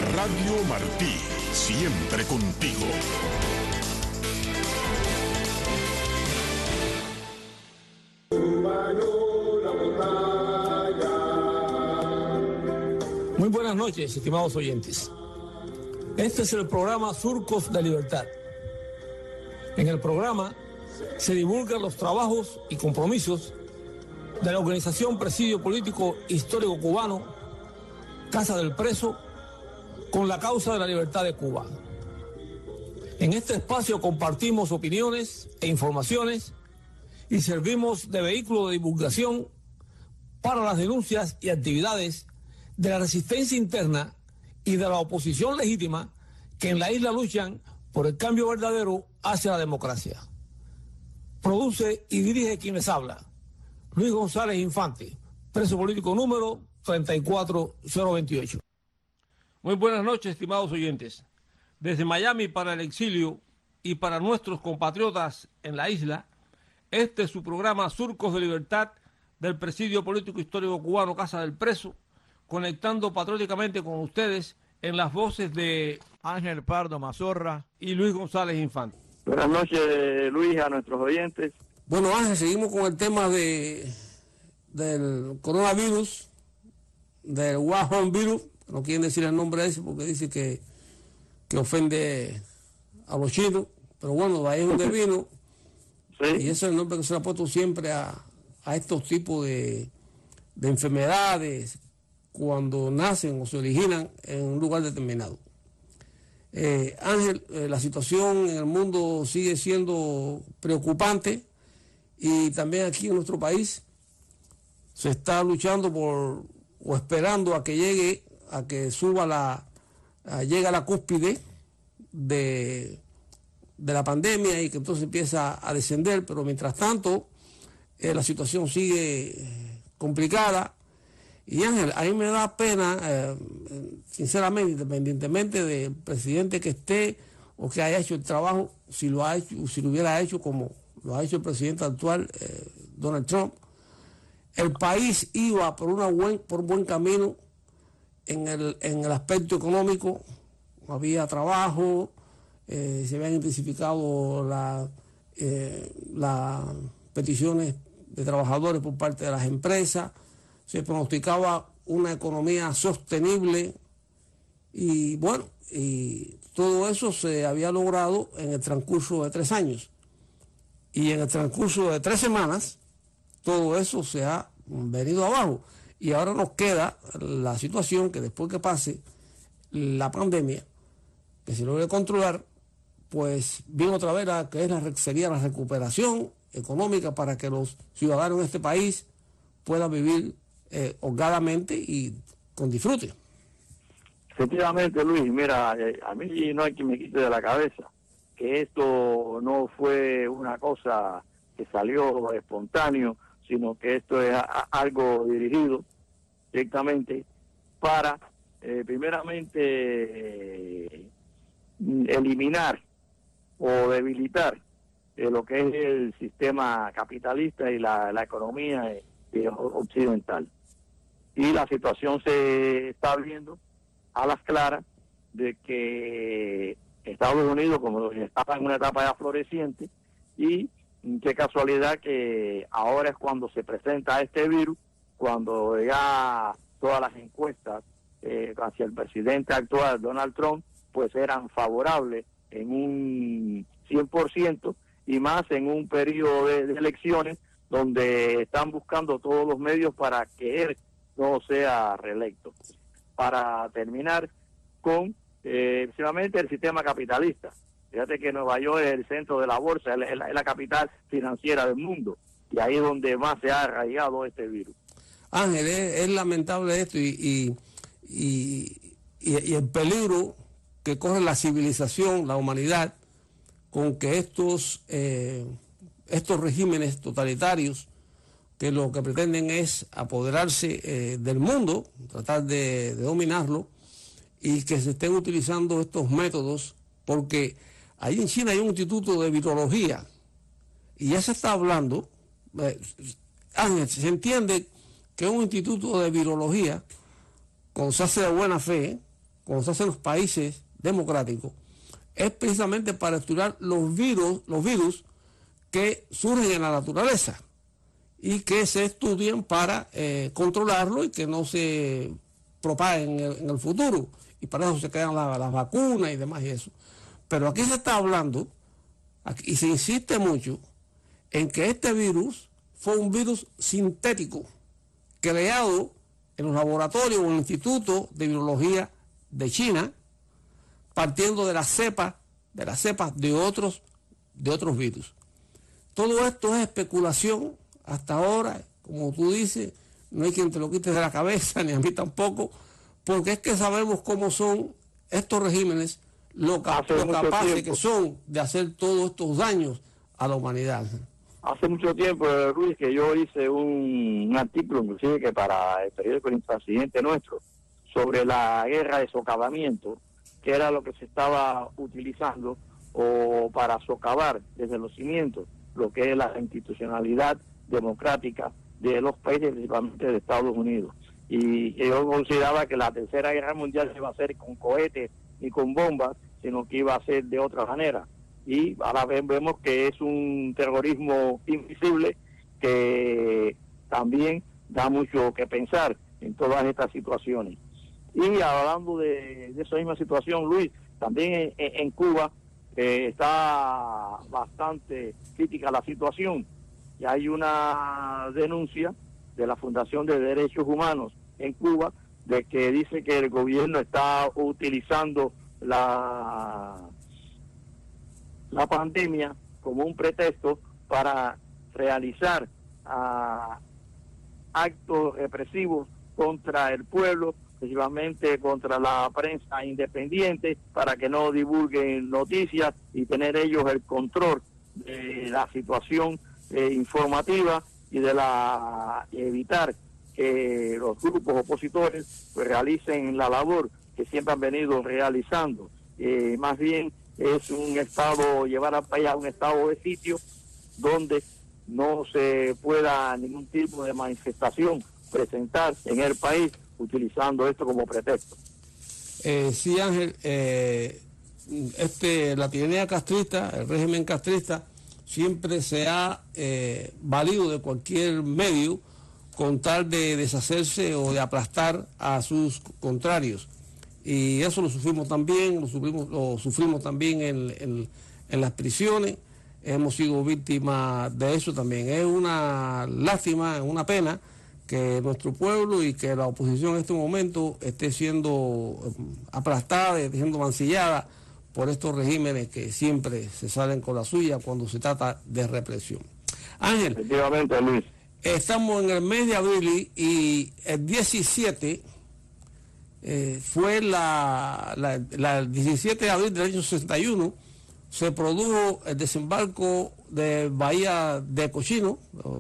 Radio Martí, siempre contigo. Muy buenas noches, estimados oyentes. Este es el programa Surcos de Libertad. En el programa se divulgan los trabajos y compromisos de la organización Presidio Político Histórico Cubano, Casa del Preso, con la causa de la libertad de Cuba. En este espacio compartimos opiniones e informaciones y servimos de vehículo de divulgación para las denuncias y actividades de la resistencia interna y de la oposición legítima que en la isla luchan por el cambio verdadero hacia la democracia. Produce y dirige quien les habla, Luis González Infante, preso político número 34028. Muy buenas noches, estimados oyentes. Desde Miami para el exilio y para nuestros compatriotas en la isla, este es su programa Surcos de Libertad del Presidio Político Histórico Cubano Casa del Preso, conectando patrióticamente con ustedes en las voces de Ángel Pardo Mazorra y Luis González Infante. Buenas noches, Luis, a nuestros oyentes. Bueno, Ángel, seguimos con el tema del coronavirus, del Wuhan virus. No quieren decir el nombre ese porque dice que ofende a los chinos, pero bueno, ahí es donde vino. Sí. Y ese es el nombre que se le ha puesto siempre a estos tipos de enfermedades cuando nacen o se originan en un lugar determinado. Ángel, la situación en el mundo sigue siendo preocupante y también aquí en nuestro país se está luchando por o esperando a que llegue, a que suba llegue a la cúspide de la pandemia y que entonces empieza a descender, pero mientras tanto la situación sigue complicada. Y Ángel, a mí me da pena, sinceramente, independientemente del presidente que esté o que haya hecho el trabajo, si lo hubiera hecho como lo ha hecho el presidente actual, Donald Trump, el país iba por buen camino en el aspecto económico, había trabajo, se habían intensificado las peticiones de trabajadores por parte de las empresas, se pronosticaba una economía sostenible y bueno, y todo eso se había logrado en el transcurso de 3 años. Y en el transcurso de 3 semanas, todo eso se ha venido abajo. Y ahora nos queda la situación que después que pase la pandemia, que se logre controlar, pues viene otra vez sería la recuperación económica para que los ciudadanos de este país puedan vivir holgadamente y con disfrute. Efectivamente, Luis, mira, a mí no hay quien me quite de la cabeza que esto no fue una cosa que salió espontáneo, sino que esto es algo dirigido directamente para, primeramente, eliminar o debilitar lo que es el sistema capitalista y la economía occidental. Y la situación se está viendo a las claras de que Estados Unidos, como estaba en una etapa ya floreciente, y qué casualidad que ahora es cuando se presenta este virus, cuando ya todas las encuestas hacia el presidente actual, Donald Trump, pues eran favorables en un 100%, y más en un periodo de elecciones donde están buscando todos los medios para que él no sea reelecto. Para terminar con, precisamente, el sistema capitalista. Fíjate que Nueva York es el centro de la bolsa, es la capital financiera del mundo, y ahí es donde más se ha arraigado este virus. Ángel, es lamentable esto y el peligro que corre la civilización, la humanidad, con que estos regímenes totalitarios, que lo que pretenden es apoderarse del mundo, tratar de dominarlo, y que se estén utilizando estos métodos, porque ahí en China hay un instituto de virología, y ya se está hablando, Ángel, se entiende que un instituto de virología, cuando se hace de buena fe, como se hace en los países democráticos, es precisamente para estudiar los virus que surgen en la naturaleza y que se estudien para controlarlo y que no se propaguen en el futuro. Y para eso se crean las vacunas y demás y eso. Pero aquí se está hablando, y se insiste mucho, en que este virus fue un virus sintético, creado en los laboratorios o en el Instituto de Virología de China, partiendo de las cepas de otros virus. Todo esto es especulación hasta ahora, como tú dices, no hay quien te lo quite de la cabeza, ni a mí tampoco, porque es que sabemos cómo son estos regímenes, lo capaces que son de hacer todos estos daños a la humanidad. Hace mucho tiempo, Luis, que yo hice un artículo, inclusive que para el periódico El Intransigente Nuestro, sobre la guerra de socavamiento, que era lo que se estaba utilizando o para socavar desde los cimientos lo que es la institucionalidad democrática de los países, principalmente de Estados Unidos. Y yo consideraba que la Tercera Guerra Mundial se iba a hacer con cohetes y con bombas, sino que iba a ser de otra manera. Y ahora vemos que es un terrorismo invisible que también da mucho que pensar en todas estas situaciones. Y hablando de esa misma situación, Luis, también en Cuba está bastante crítica la situación. Y hay una denuncia de la Fundación de Derechos Humanos en Cuba de que dice que el gobierno está utilizando la pandemia como un pretexto para realizar actos represivos contra el pueblo, principalmente contra la prensa independiente, para que no divulguen noticias y tener ellos el control de la situación informativa y de evitar que los grupos opositores pues realicen la labor que siempre han venido realizando. Más bien es un estado, llevar al país a un estado de sitio donde no se pueda ningún tipo de manifestación presentar en el país utilizando esto como pretexto. Sí, Ángel, la tiranía castrista, el régimen castrista, siempre se ha valido de cualquier medio con tal de deshacerse o de aplastar a sus contrarios. Y eso lo sufrimos también, lo sufrimos también en las prisiones, hemos sido víctimas de eso también. Es una lástima, es una pena que nuestro pueblo y que la oposición en este momento esté siendo aplastada, esté siendo mancillada por estos regímenes que siempre se salen con la suya cuando se trata de represión. Ángel, efectivamente, Luis, estamos en el mes de abril y el 17 fue el 17 de abril del año 61, se produjo el desembarco de Bahía de Cochino,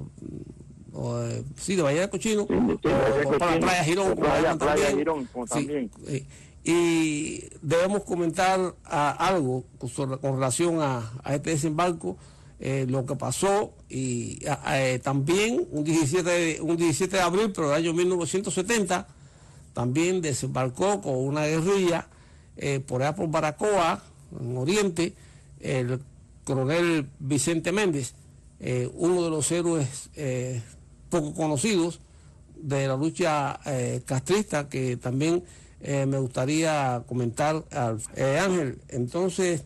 de Bahía de Cochino, para Playa Girón, como también. Sí, y debemos comentar algo con relación a este desembarco, lo que pasó, y también un 17 de abril, pero del año 1970, también desembarcó con una guerrilla por allá por Baracoa, en Oriente, el coronel Vicente Méndez, uno de los héroes poco conocidos de la lucha castrista, que también me gustaría comentar. Ángel, entonces,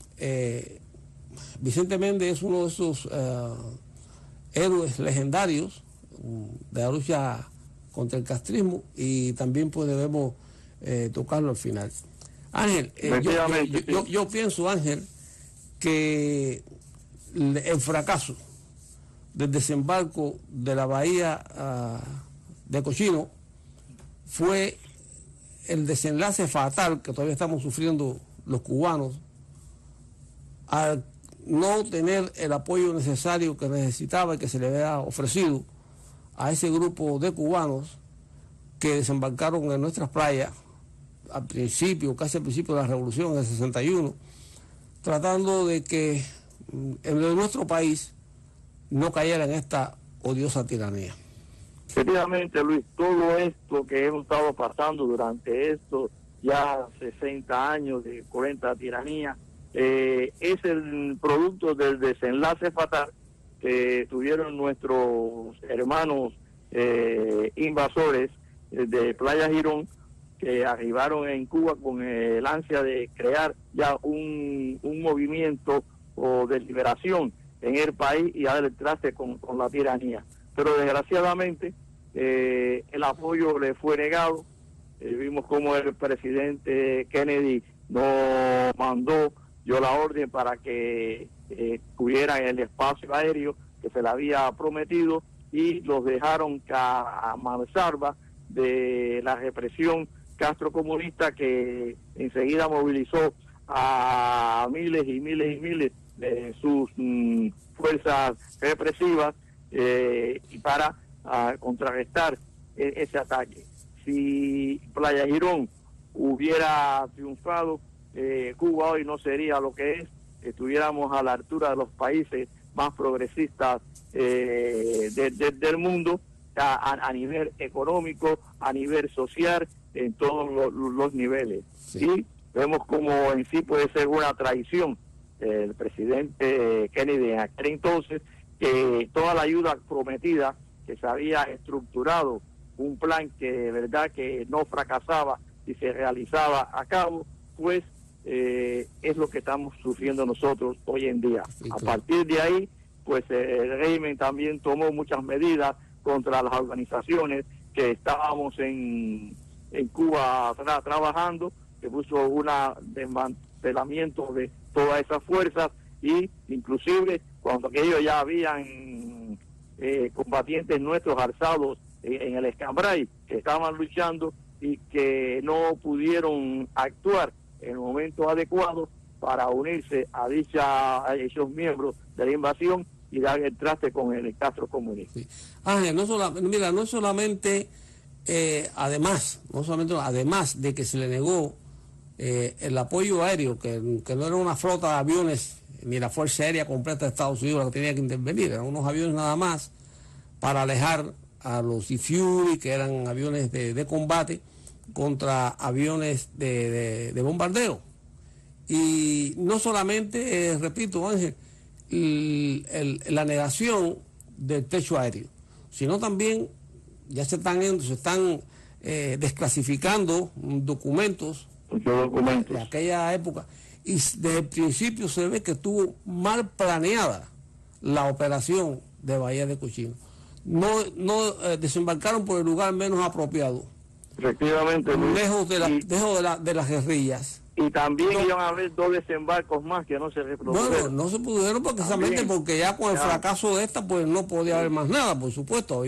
Vicente Méndez es uno de esos héroes legendarios de la lucha contra el castrismo, y también pues debemos tocarlo al final. Ángel, yo pienso, Ángel, que el fracaso del desembarco de la bahía de Cochino fue el desenlace fatal que todavía estamos sufriendo los cubanos al no tener el apoyo necesario que necesitaba y que se le había ofrecido a ese grupo de cubanos que desembarcaron en nuestras playas casi al principio de la revolución, en el 61, tratando de que en nuestro país no cayera en esta odiosa tiranía. Efectivamente, Luis, todo esto que hemos estado pasando durante estos ya 40 años de cruenta tiranía, es el producto del desenlace fatal que tuvieron nuestros hermanos invasores de Playa Girón, que arribaron en Cuba con el ansia de crear ya un movimiento de liberación en el país y dar el traste con la tiranía. Pero desgraciadamente el apoyo le fue negado. Vimos como el presidente Kennedy no dio la orden para que tuvieran el espacio aéreo que se le había prometido, y los dejaron a mansalva de la represión castrocomunista, que enseguida movilizó a miles y miles y miles de sus fuerzas represivas y para contrarrestar ese ataque. Si Playa Girón hubiera triunfado, Cuba hoy no sería lo que es. Estuviéramos a la altura de los países más progresistas del mundo, a nivel económico, a nivel social, en todos los niveles. Sí. Y vemos como en sí puede ser una traición el presidente Kennedy en aquel entonces, que toda la ayuda prometida, que se había estructurado un plan que de verdad que no fracasaba y se realizaba a cabo, pues es lo que estamos sufriendo nosotros hoy en día. Sí, claro. A partir de ahí, pues el régimen también tomó muchas medidas contra las organizaciones que estábamos en Cuba trabajando, que puso un desmantelamiento de todas esas fuerzas, y inclusive cuando aquellos ya habían combatientes nuestros alzados en el Escambray, que estaban luchando y que no pudieron actuar en el momento adecuado para unirse a esos miembros de la invasión y dar el traste con el Castro comunista. Sí. Ángel, no solamente además de que se le negó el apoyo aéreo, que no era una flota de aviones ni la Fuerza Aérea completa de Estados Unidos la que tenía que intervenir, eran unos aviones nada más para alejar a los Fury, que eran aviones de combate, contra aviones de bombardeo. Y no solamente, repito, Ángel, la negación del techo aéreo, sino también ya se están desclasificando documentos de aquella época, y desde el principio se ve que estuvo mal planeada la operación de Bahía de Cochino. No desembarcaron por el lugar menos apropiado, efectivamente, lejos de las guerrillas. Y también iban a haber 2 desembarcos más que no se reprodujeron. Bueno, no se pudieron precisamente porque ya con el fracaso de esta, pues no podía haber más nada, por supuesto.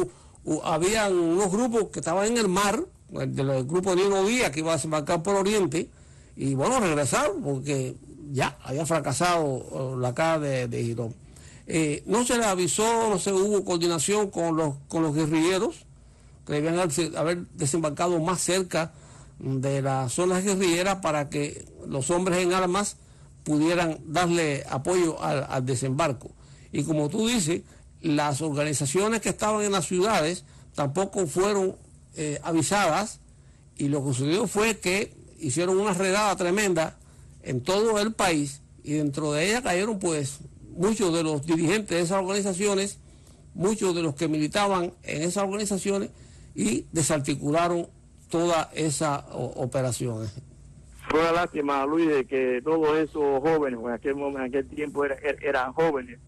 Habían unos grupos que estaban en el mar, del grupo de Nino Díaz, que iba a desembarcar por Oriente, y bueno, regresaron porque ya había fracasado la cara de Girón. No se le avisó, no se hubo coordinación con los guerrilleros, que debían haber desembarcado más cerca de las zonas guerrilleras para que los hombres en armas pudieran darle apoyo al desembarco. Y como tú dices, las organizaciones que estaban en las ciudades tampoco fueron avisadas, y lo que sucedió fue que hicieron una redada tremenda en todo el país, y dentro de ella cayeron pues muchos de los dirigentes de esas organizaciones, muchos de los que militaban en esas organizaciones, y desarticularon toda esa operación. Fue una lástima, Luis, de que todos esos jóvenes, en aquel tiempo eran jóvenes,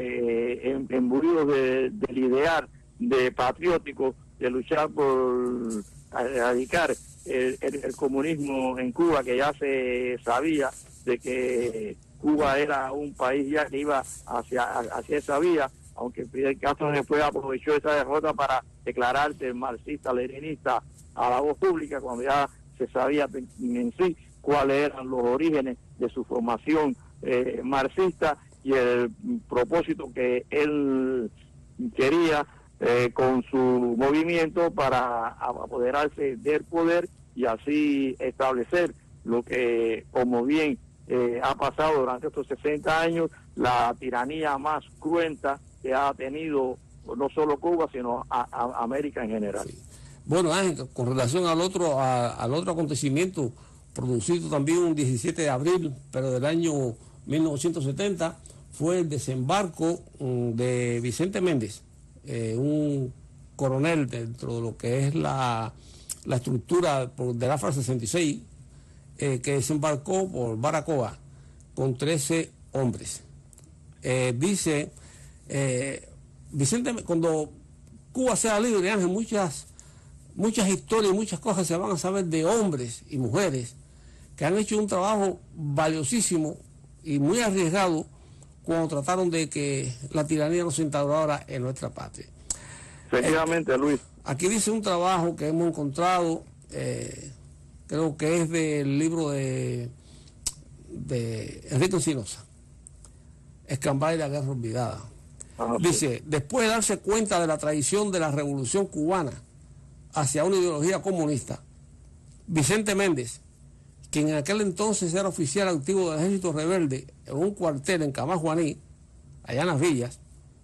que imbuidos del ideal de patriótico, de luchar por erradicar el comunismo en Cuba, que ya se sabía de que Cuba era un país ya que iba hacia esa vía, aunque Fidel Castro después aprovechó esa derrota para declararse marxista-leninista a la voz pública, cuando ya se sabía en sí cuáles eran los orígenes de su formación marxista y el propósito que él quería con su movimiento para apoderarse del poder y así establecer lo que, como bien ha pasado durante estos 60 años, la tiranía más cruenta que ha tenido no solo Cuba, sino a América en general. Sí. Bueno, Ángel, con relación al otro acontecimiento producido también un 17 de abril, pero del año 1970, fue el desembarco de Vicente Méndez, un coronel dentro de lo que es la estructura del AFA 66, que desembarcó por Baracoa con 13 hombres. Dice Vicente, cuando Cuba sea libre, Ángel, muchas historias y muchas cosas se van a saber de hombres y mujeres que han hecho un trabajo valiosísimo y muy arriesgado cuando trataron de que la tiranía no se instaurara en nuestra patria. Efectivamente, Luis. Aquí dice un trabajo que hemos encontrado, creo que es del libro de Enrique Encinosa, Escambray y la Guerra Olvidada. Dice, después de darse cuenta de la traición de la Revolución Cubana hacia una ideología comunista, Vicente Méndez, quien en aquel entonces era oficial activo del Ejército Rebelde en un cuartel en Camajuaní, allá en las villas,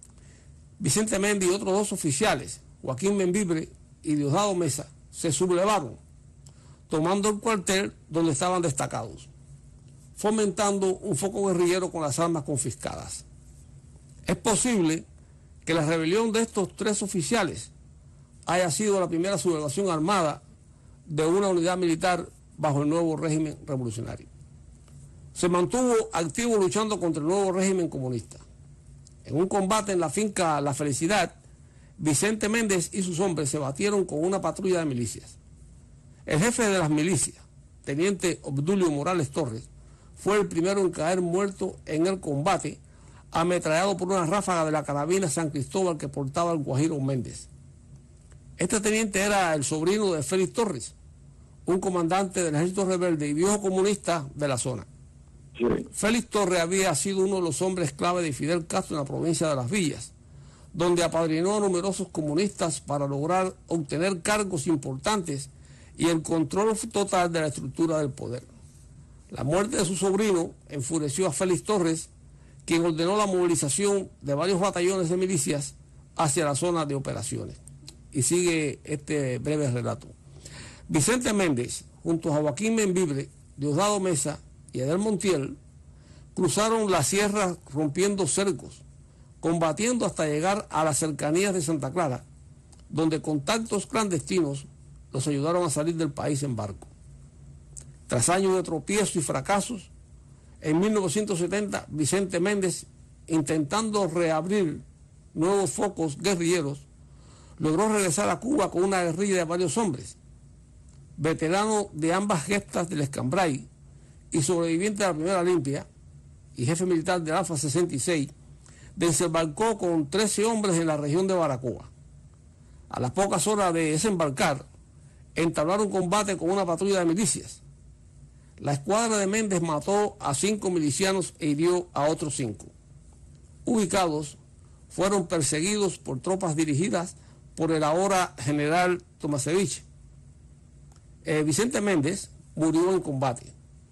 Vicente Méndez y otros 2 oficiales, Joaquín Membibre y Diosdado Mesa, se sublevaron, tomando el cuartel donde estaban destacados, fomentando un foco guerrillero con las armas confiscadas. Es posible que la rebelión de estos 3 oficiales haya sido la primera sublevación armada de una unidad militar bajo el nuevo régimen revolucionario. Se mantuvo activo luchando contra el nuevo régimen comunista. En un combate en la finca La Felicidad, Vicente Méndez y sus hombres se batieron con una patrulla de milicias. El jefe de las milicias, teniente Obdulio Morales Torres, fue el primero en caer muerto en el combate, ametrallado por una ráfaga de la carabina San Cristóbal que portaba el Guajiro Méndez. Este teniente era el sobrino de Félix Torres, un comandante del Ejército Rebelde y viejo comunista de la zona. Sí. Félix Torres había sido uno de los hombres clave de Fidel Castro en la provincia de Las Villas, donde apadrinó a numerosos comunistas para lograr obtener cargos importantes y el control total de la estructura del poder. La muerte de su sobrino enfureció a Félix Torres, quien ordenó la movilización de varios batallones de milicias hacia la zona de operaciones. Y sigue este breve relato. Vicente Méndez, junto a Joaquín Membibre, Diosdado Mesa y Edel Montiel, cruzaron la sierra rompiendo cercos, combatiendo hasta llegar a las cercanías de Santa Clara, donde contactos clandestinos los ayudaron a salir del país en barco. Tras años de tropiezos y fracasos, en 1970, Vicente Méndez, intentando reabrir nuevos focos guerrilleros, logró regresar a Cuba con una guerrilla de varios hombres, veterano de ambas gestas del Escambray y sobreviviente de la Primera Limpia y jefe militar del Alfa 66, desembarcó con 13 hombres en la región de Baracoa. A las pocas horas de desembarcar, entablaron combate con una patrulla de milicias. La escuadra de Méndez mató a 5 milicianos e hirió a otros 5. Ubicados, fueron perseguidos por tropas dirigidas por el ahora general Tomasevich. Vicente Méndez murió en combate,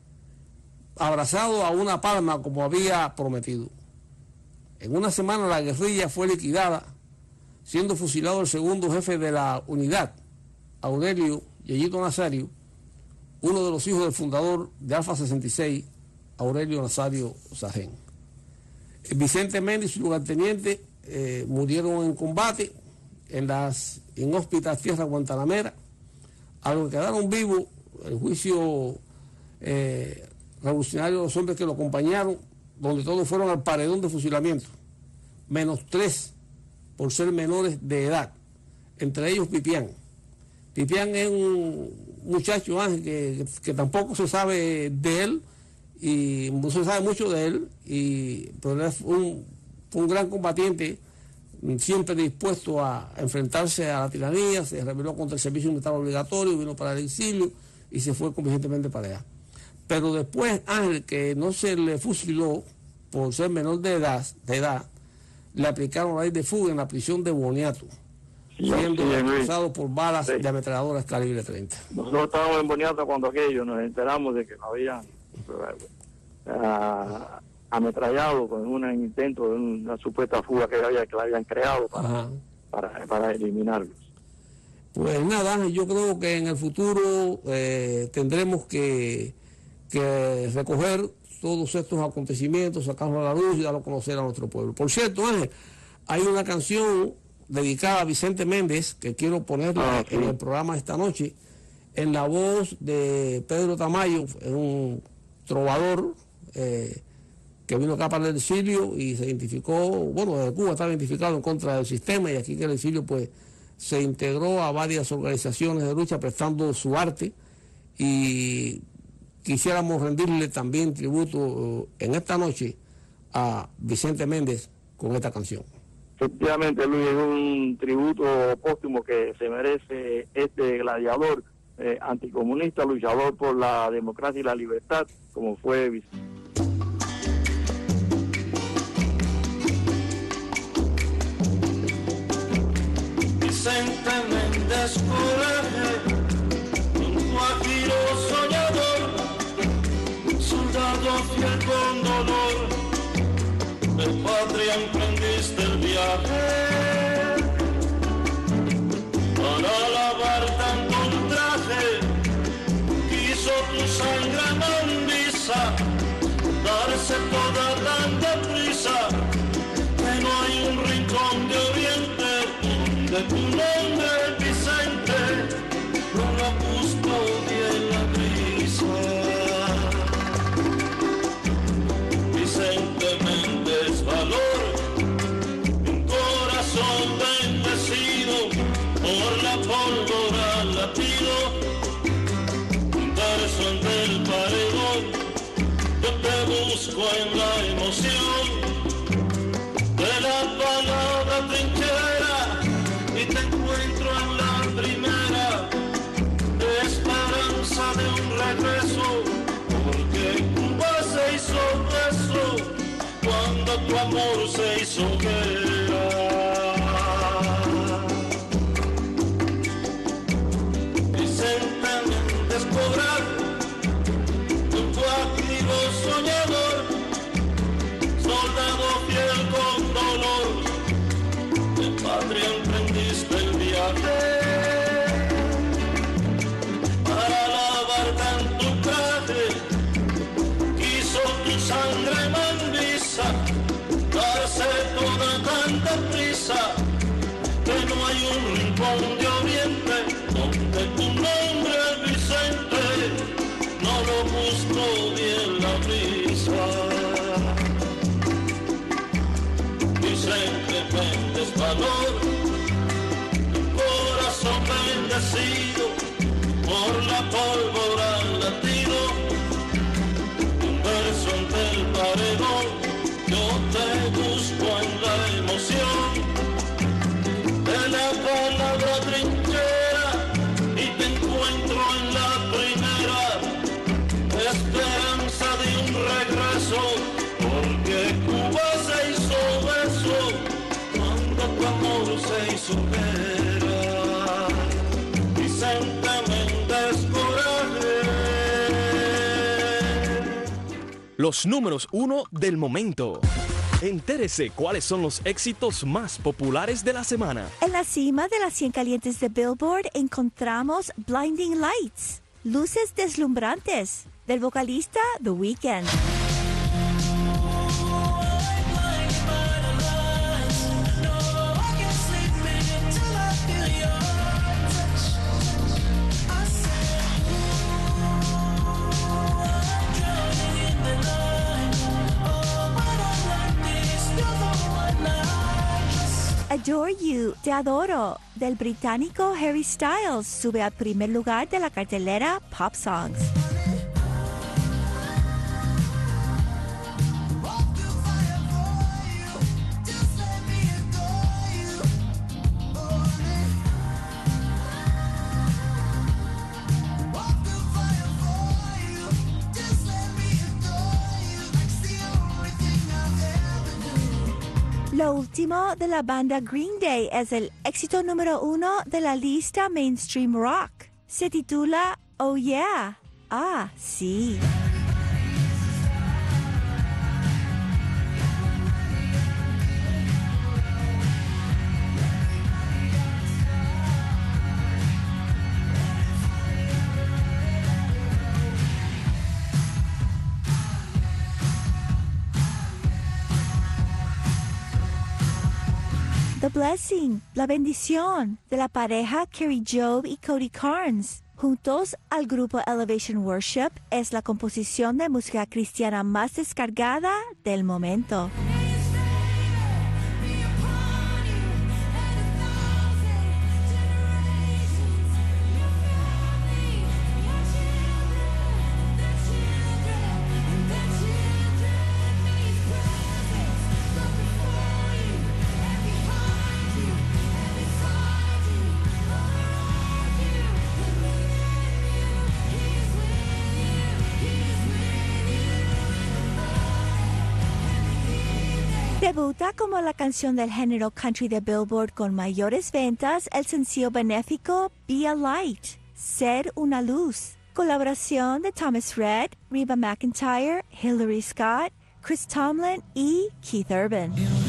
abrazado a una palma como había prometido. En una semana la guerrilla fue liquidada, siendo fusilado el segundo jefe de la unidad, Aurelio Yeyito Nazario, uno de los hijos del fundador de Alfa 66, Aurelio Nazario Sajén. Vicente Méndez y su lugarteniente murieron en combate en las inhóspitas tierras guantanamera, a los que quedaron vivos el juicio revolucionario de los hombres que lo acompañaron, donde todos fueron al paredón de fusilamiento, menos 3 por ser menores de edad, entre ellos Pipián. Pipián es un muchacho, Ángel, que tampoco se sabe de él, y no se sabe mucho de él, pero fue un gran combatiente, siempre dispuesto a enfrentarse a la tiranía, se rebeló contra el servicio militar obligatorio, vino para el exilio y se fue convenientemente para allá. Pero después, Ángel, que no se le fusiló por ser menor de edad, le aplicaron la ley de fuga en la prisión de Boniato, siendo acusado por balas de ametralladoras calibre 30. Nosotros estábamos en Boniato cuando aquello nos enteramos de que nos habían ametrallado con un intento de una supuesta fuga que la habían creado para eliminarlos. Pues nada, yo creo que en el futuro tendremos que recoger todos estos acontecimientos, sacarlos a la luz y darlo a conocer a nuestro pueblo. Por cierto, Ángel, hay una canción dedicada a Vicente Méndez que quiero ponerla en el programa esta noche, en la voz de Pedro Tamayo, un trovador que vino acá para el exilio y se identificó, bueno, desde Cuba estaba identificado en contra del sistema, y aquí que el exilio pues se integró a varias organizaciones de lucha prestando su arte, y quisiéramos rendirle también tributo en esta noche a Vicente Méndez con esta canción. Efectivamente, Luis, es un tributo póstumo que se merece este gladiador anticomunista, luchador por la democracia y la libertad, como fue Vicente. Vicente Méndez Coraje, un guajiro soñador, soldado fiel con dolor, de patria emprendiste el viaje, para lavar tanto ultraje, quiso tu sangre mandisa, darse toda tanta prisa, que no hay un rincón de oriente de tu nombre, Vicente, no lo custodie la brisa. Vicente Méndez, valor, un corazón bendecido por la pólvora latido, un verso del paredón, yo te busco en la emoción de la palabra trinchera, y te encuentro en la primera, de esperanza de un regreso, porque Cuba se hizo beso cuando tu amor se hizo guerra. Vicente Méndez Cobral, un guajiro soñador, soldado fiel con dolor, de patria emprendiste el viaje, para lavar tanto traje, quiso tu sangre mandisa, darse toda tanta prisa, que no hay un rincón de oriente donde tu nombre, Vicente, no lo custodie en la brisa. Vicente Méndez, valor, un corazón bendecido por la pólvora latido, un verso ante el paredón, yo te busco en la emoción de la palabra trinchera, y te encuentro en la primera, esperanza de un regreso, porque Cuba se hizo beso cuando tu amor se hizo guerra. Vicente Méndez Coraje. Los números 1 del momento. Entérese cuáles son los éxitos más populares de la semana. En la cima de las 100 calientes de Billboard encontramos Blinding Lights, Luces Deslumbrantes, del vocalista The Weeknd. Adore You, Te Adoro, del británico Harry Styles, sube al primer lugar de la cartelera Pop Songs. Lo último de la banda Green Day es el éxito número 1 de la lista Mainstream Rock. Se titula Oh Yeah. Ah, sí. The Blessing, La Bendición, de la pareja Carrie Job y Cody Carnes. Juntos al grupo Elevation Worship, es la composición de música cristiana más descargada del momento. Debuta como la canción del género country de Billboard con mayores ventas el sencillo benéfico Be a Light, Ser una Luz. Colaboración de Thomas Rhett, Reba McEntire, Hillary Scott, Chris Tomlin y Keith Urban.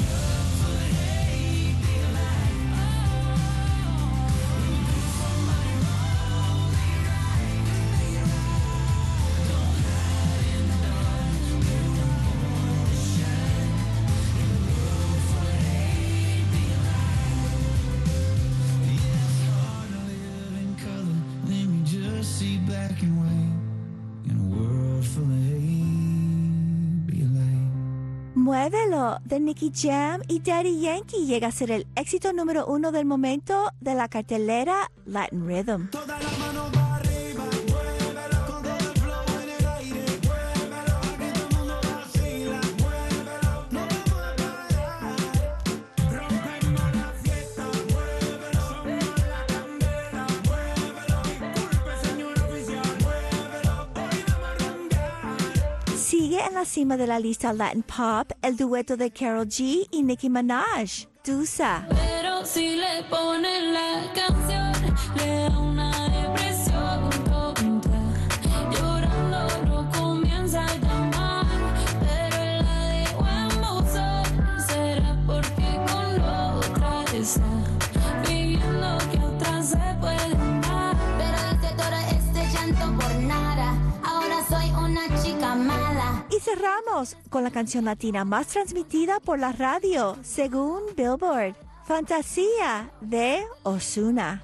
Muévelo, de Nicky Jam y Daddy Yankee, llega a ser el éxito número 1 del momento de la cartelera Latin Rhythm. Toda la mano para arriba, muévelo, con todo el flow en el aire, muévelo, aquí todo el mundo vacila, muévelo, no vamos a parar, rompemos la fiesta, muévelo, somos la candela, muévelo, disculpe señor oficial, muévelo, hoy vamos a rumbear. Sigue en la cima de la lista Latin Pop el dueto de Karol G y Nicki Minaj, Tusa. Pero si le ponen la canción, le da una depresión tonta. Llorando no comienza a llamar, pero él la dejó en buzón. Será porque con otra está viviendo que otra se puede dar. Pero hice todo este llanto por nada. Ahora soy una chica mala. Y cerramos con la canción latina más transmitida por la radio, según Billboard, Fantasía de Ozuna.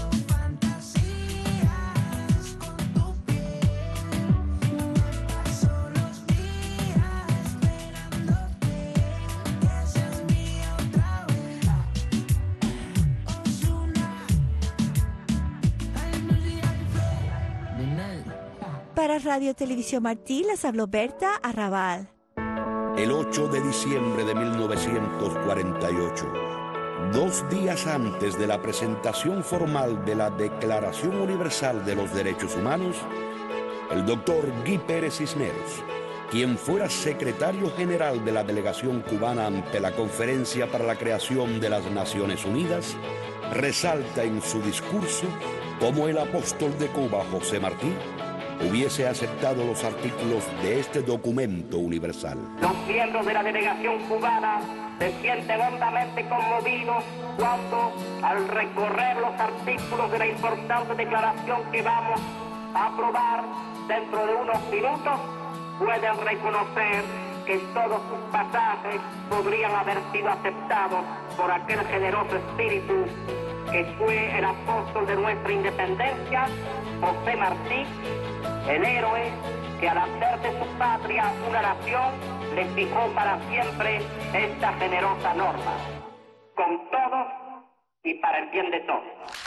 Para Radio Televisión Martí les habló Berta Arrabal. El 8 de diciembre de 1948, 2 días antes de la presentación formal de la Declaración Universal de los Derechos Humanos, el doctor Guy Pérez Cisneros, quien fuera secretario general de la delegación cubana ante la Conferencia para la Creación de las Naciones Unidas, resalta en su discurso cómo el apóstol de Cuba, José Martí, hubiese aceptado los artículos de este documento universal. Los miembros de la delegación cubana se sienten hondamente conmovidos cuando, al recorrer los artículos de la importante declaración que vamos a aprobar dentro de unos minutos, pueden reconocer que todos sus pasajes podrían haber sido aceptados por aquel generoso espíritu que fue el apóstol de nuestra independencia, José Martí, el héroe que al hacer de su patria una nación le fijó para siempre esta generosa norma, con todos y para el bien de todos.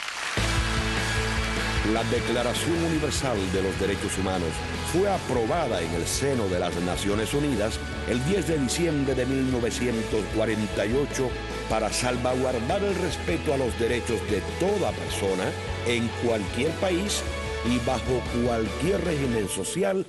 La Declaración Universal de los Derechos Humanos fue aprobada en el seno de las Naciones Unidas el 10 de diciembre de 1948 para salvaguardar el respeto a los derechos de toda persona en cualquier país y bajo cualquier régimen social